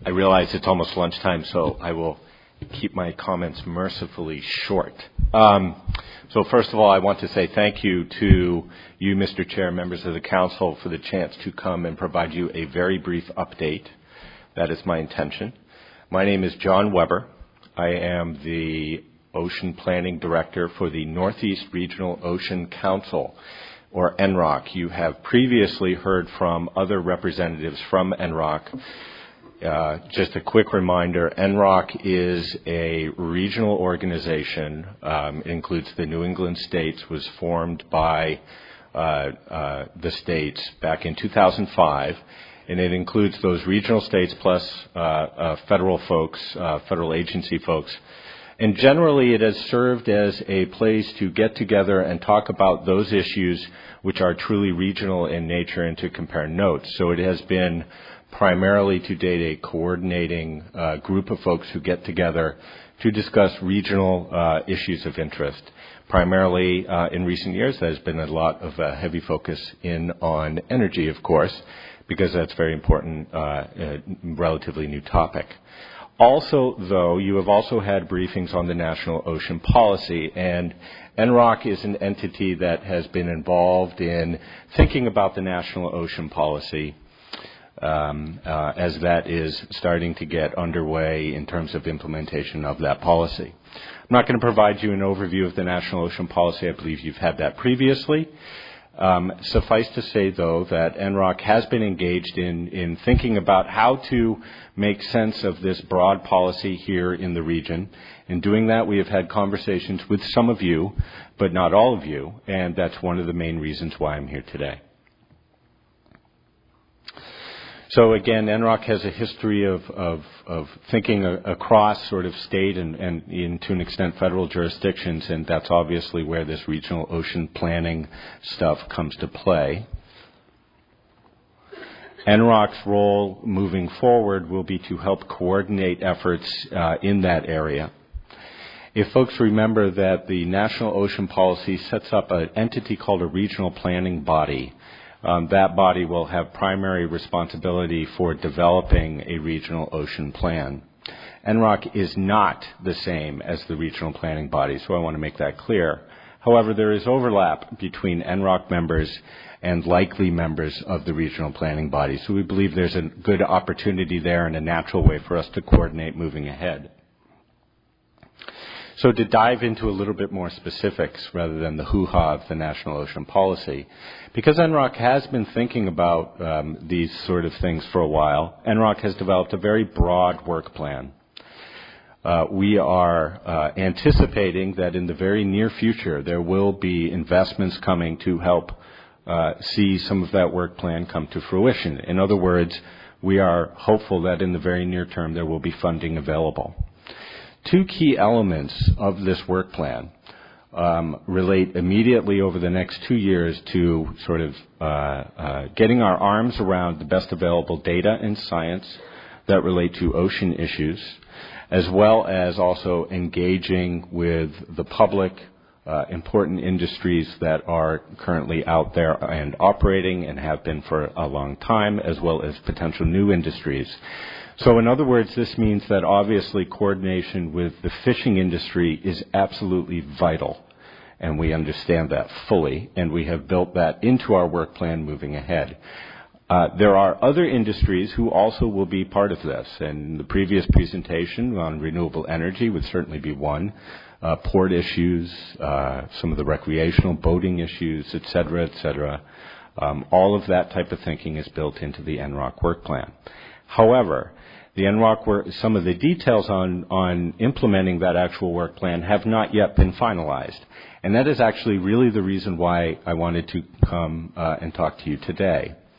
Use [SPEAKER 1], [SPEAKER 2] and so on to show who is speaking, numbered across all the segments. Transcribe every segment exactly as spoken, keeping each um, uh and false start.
[SPEAKER 1] I realize it's almost lunchtime, so I will keep my comments mercifully short. Um, so first of all, I want to say thank you to you, Mister Chair, members of the Council, for the chance to come and provide you a very brief update. That is my intention. My name is John Weber. I am the Ocean Planning Director for the Northeast Regional Ocean Council, or N R O C. You have previously heard from other representatives from N R O C. Uh, just a quick reminder, N R O C is a regional organization. Um, it includes the New England states, was formed by uh, uh, the states back in two thousand five, and it includes those regional states plus uh, uh, federal folks, uh, federal agency folks. And generally it has served as a place to get together and talk about those issues which are truly regional in nature and to compare notes. So it has been primarily to date a coordinating uh, group of folks who get together to discuss regional uh, issues of interest. Primarily uh, in recent years, there's been a lot of uh, heavy focus in on energy, of course, because that's a very important, uh, uh, relatively new topic. Also, though, you have also had briefings on the National Ocean Policy, and N R O C is an entity that has been involved in thinking about the National Ocean Policy Um, uh, as that is starting to get underway in terms of implementation of that policy. I'm not going to provide you an overview of the National Ocean Policy. I believe you've had that previously. Um, suffice to say, though, that N R O C has been engaged in, in thinking about how to make sense of this broad policy here in the region. In doing that, we have had conversations with some of you, but not all of you, and that's one of the main reasons why I'm here today. So again, N R O C has a history of, of, of thinking a, across sort of state and, and in, to an extent, federal jurisdictions, and that's obviously where this regional ocean planning stuff comes to play. N R O C's role moving forward will be to help coordinate efforts uh, in that area. If folks remember that the National Ocean Policy sets up an entity called a regional planning body, Um, that body will have primary responsibility for developing a regional ocean plan. N R O C is not the same as the regional planning body, so I want to make that clear. However, there is overlap between N R O C members and likely members of the regional planning body, so we believe there's a good opportunity there and a natural way for us to coordinate moving ahead. So to dive into a little bit more specifics rather than the hoo-ha of the National Ocean Policy, because N R O C has been thinking about um, these sort of things for a while, N R O C has developed a very broad work plan. Uh, we are uh, anticipating that in the very near future there will be investments coming to help uh, see some of that work plan come to fruition. In other words, we are hopeful that in the very near term there will be funding available. Two key elements of this work plan um, relate immediately over the next two years to sort of uh, uh, getting our arms around the best available data and science that relate to ocean issues, as well as also engaging with the public, uh, important industries that are currently out there and operating and have been for a long time, as well as potential new industries. So in other words, this means that obviously coordination with the fishing industry is absolutely vital, and we understand that fully, and we have built that into our work plan moving ahead. Uh, there are other industries who also will be part of this, and the previous presentation on renewable energy would certainly be one. Uh, port issues, uh, some of the recreational boating issues, et cetera, et cetera. Um, all of that type of thinking is built into the N R O C work plan. However, the N R O C work, some of the details on, on implementing that actual work plan have not yet been finalized. And that is actually really the reason why I wanted to come uh, and talk to you today.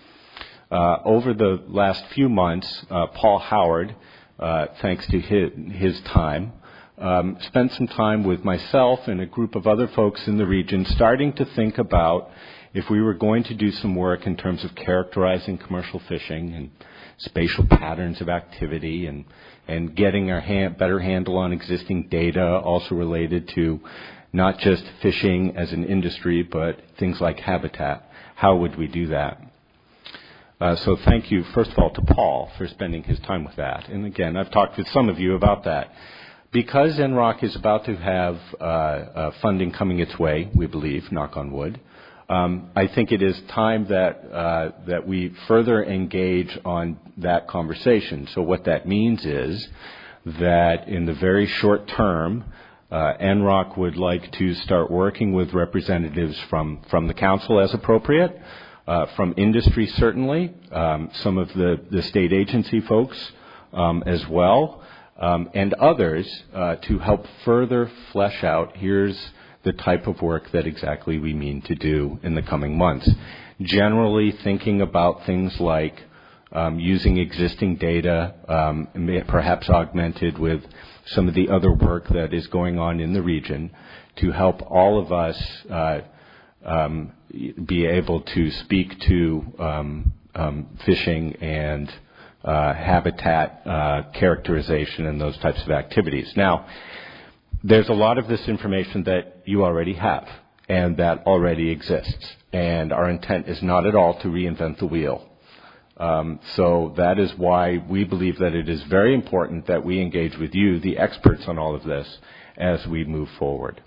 [SPEAKER 1] Uh, over the last few months, uh, Paul Howard, uh, thanks to his, his time, um, spent some time with myself and a group of other folks in the region starting to think about if we were going to do some work in terms of characterizing commercial fishing and spatial patterns of activity and, and getting our hand, better handle on existing data also related to not just fishing as an industry, but things like habitat. How would we do that? Uh, so thank you, first of all, to Paul for spending his time with that. And again, I've talked with some of you about that. Because N R O C is about to have uh, uh, funding coming its way, we believe, knock on wood, um, I think it is time that uh, that we further engage on that conversation. So what that means is that in the very short term, uh, N R O C would like to start working with representatives from, from the council as appropriate, Uh, from industry, certainly, um, some of the, the state agency folks um, as well, um, and others uh, to help further flesh out, here's the type of work that exactly we mean to do in the coming months. Generally thinking about things like um, using existing data, um, perhaps augmented with some of the other work that is going on in the region to help all of us uh, Um, be able to speak to um, um, fishing and uh, habitat uh, characterization and those types of activities. Now, there's a lot of this information that you already have and that already exists, and our intent is not at all to reinvent the wheel. Um, so that is why we believe that it is very important that we engage with you, the experts on all of this, as we move forward.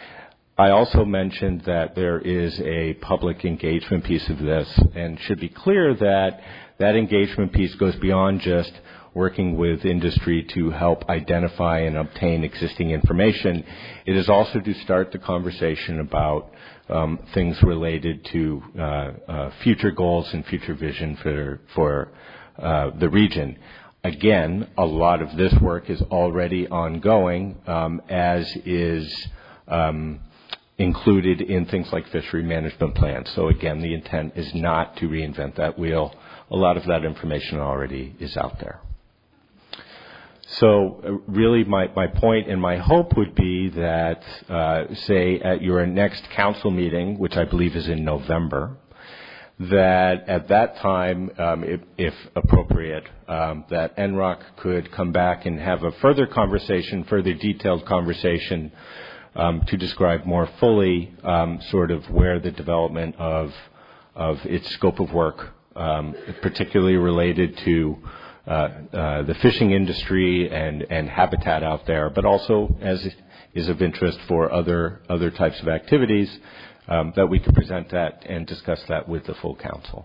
[SPEAKER 1] I also mentioned that there is a public engagement piece of this, and should be clear that that engagement piece goes beyond just working with industry to help identify and obtain existing information. It is also to start the conversation about um, things related to uh, uh, future goals and future vision for, for uh, the region. Again, a lot of this work is already ongoing, um, as is um, included in things like fishery management plans. So again, the intent is not to reinvent that wheel. A lot of that information already is out there. So uh, really my, my point and my hope would be that, uh, say, at your next council meeting, which I believe is in November, that at that time, um, if, if appropriate, um, that N R O C could come back and have a further conversation, further detailed conversation Um, to describe more fully um, sort of where the development of of its scope of work, um, particularly related to uh, uh, the fishing industry and, and habitat out there, but also as is of interest for other other types of activities, um, that we could present that and discuss that with the full council.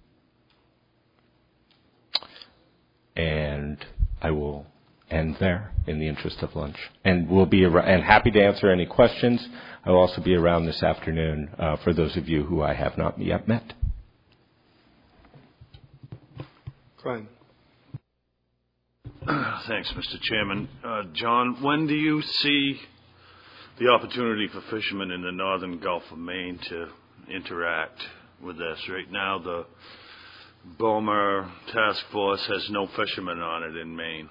[SPEAKER 1] And I will end there in the interest of lunch. And we'll be ar- and happy to answer any questions. I will also be around this afternoon uh, for those of you who I have not yet met.
[SPEAKER 2] Glenn.
[SPEAKER 3] Thanks, Mister Chairman. Uh, John, when do you see the opportunity for fishermen in the northern Gulf of Maine to interact with this? Right now, the BOMA task force has no fishermen on it in Maine.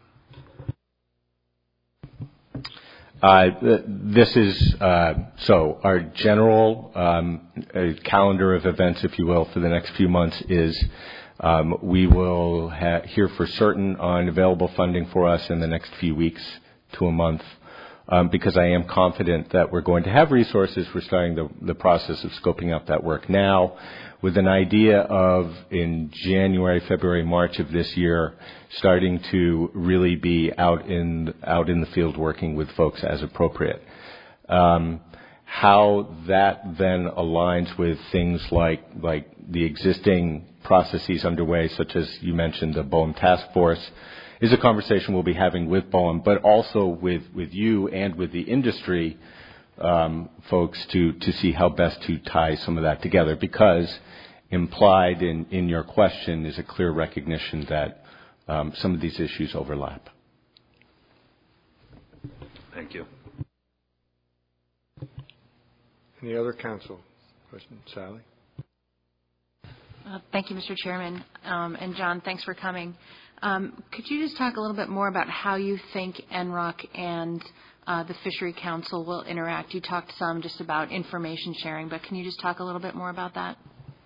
[SPEAKER 1] Uh, this is, uh, so our general um, uh, calendar of events, if you will, for the next few months is um, we will ha- hear for certain on available funding for us in the next few weeks to a month, um, because I am confident that we're going to have resources. We're starting the, the process of scoping out that work now with an idea of in January, February, March of this year, starting to really be out in out in the field working with folks as appropriate. Um, how that then aligns with things like like the existing processes underway, such as you mentioned, the BOEM task force, is a conversation we'll be having with BOEM, but also with, with you and with the industry um, folks to, to see how best to tie some of that together, because implied in, in your question is a clear recognition that um, some of these issues overlap.
[SPEAKER 3] Thank you.
[SPEAKER 2] Any other council questions? Sally?
[SPEAKER 4] Uh, thank you, Mister Chairman. Um, and John, thanks for coming. Um, could you just talk a little bit more about how you think N R O C and uh, the Fishery Council will interact? You talked some just about information sharing, but can you just talk a little bit more about that?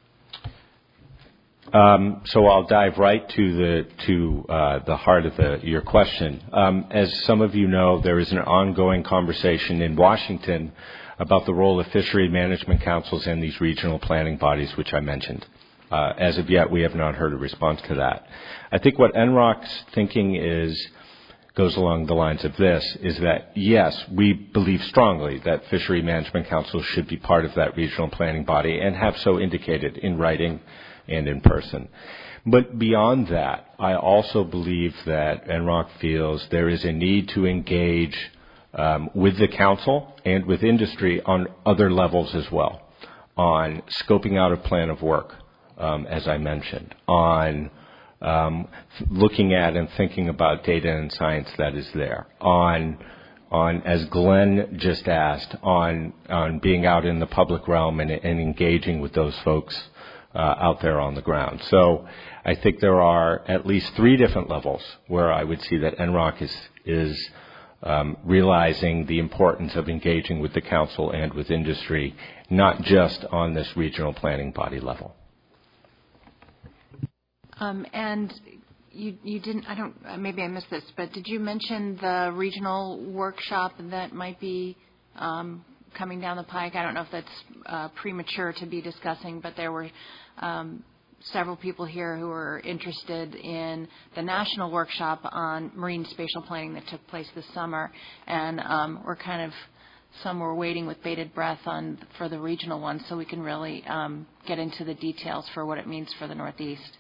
[SPEAKER 1] Um, so I'll dive right to the to uh, the heart of the, your question. Um, as some of you know, there is an ongoing conversation in Washington about the role of fishery management councils and these regional planning bodies, which I mentioned. Uh, as of yet, we have not heard a response to that. I think what N R O C's thinking is goes along the lines of this, is that, yes, we believe strongly that Fishery Management Council should be part of that regional planning body and have so indicated in writing and in person. But beyond that, I also believe that N R O C feels there is a need to engage um, with the council and with industry on other levels as well, on scoping out a plan of work, um, as I mentioned, on Um, looking at and thinking about data and science that is there, on, on as Glenn just asked, on on being out in the public realm and, and engaging with those folks uh, out there on the ground. So I think there are at least three different levels where I would see that N R O C is is um, realizing the importance of engaging with the council and with industry, not just on this regional planning body level.
[SPEAKER 4] Um, and you, you didn't, I don't, maybe I missed this, but did you mention the regional workshop that might be um, coming down the pike? I don't know if that's uh, premature to be discussing, but there were um, several people here who were interested in the national workshop on marine spatial planning that took place this summer, and um, we're kind of, some were waiting with bated breath on for the regional one, so we can really um, get into the details for what it means for the Northeast.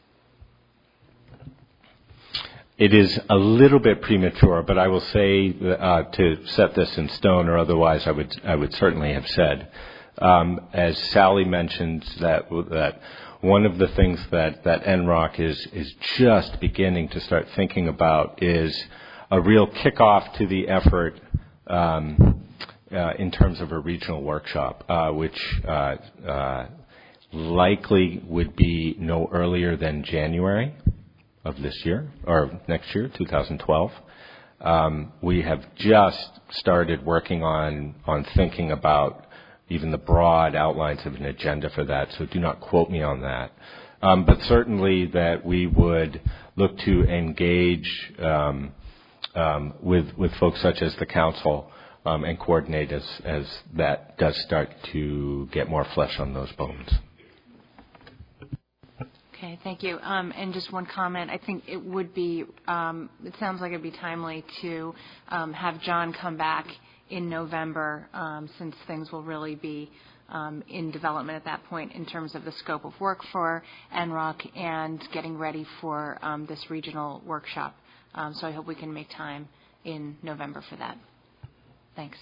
[SPEAKER 1] It is a little bit premature, but I will say uh, to set this in stone, or otherwise I would I would certainly have said, um, as Sally mentioned, that that one of the things that that N R O C is is just beginning to start thinking about is a real kickoff to the effort um, uh, in terms of a regional workshop, uh, which uh, uh, likely would be no earlier than January of this year, or next year, two thousand twelve. Um, we have just started working on, on thinking about even the broad outlines of an agenda for that, so do not quote me on that. Um, but certainly that we would look to engage um, um, with, with folks such as the council um, and coordinate as, as that does start to get more flesh on those bones.
[SPEAKER 4] Okay, thank you. Um, and just one comment. I think it would be, um, it sounds like it would be timely to um, have John come back in November, um, since things will really be um, in development at that point in terms of the scope of work for N R O C and getting ready for um, this regional workshop. Um, so I hope we can make time in November for that. Thanks.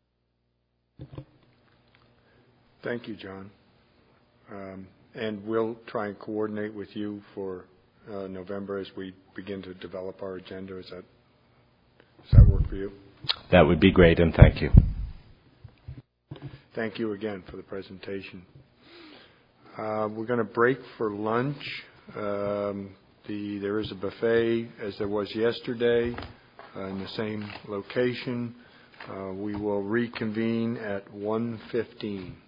[SPEAKER 2] Thank you, John. Um, And we'll try and coordinate with you for uh, November as we begin to develop our agenda. Is that, does that work for you?
[SPEAKER 1] That would be great, and thank you.
[SPEAKER 2] Thank you again for the presentation. Uh, we're going to break for lunch. Um, the, there is a buffet, as there was yesterday, uh, in the same location. Uh, we will reconvene at one fifteen.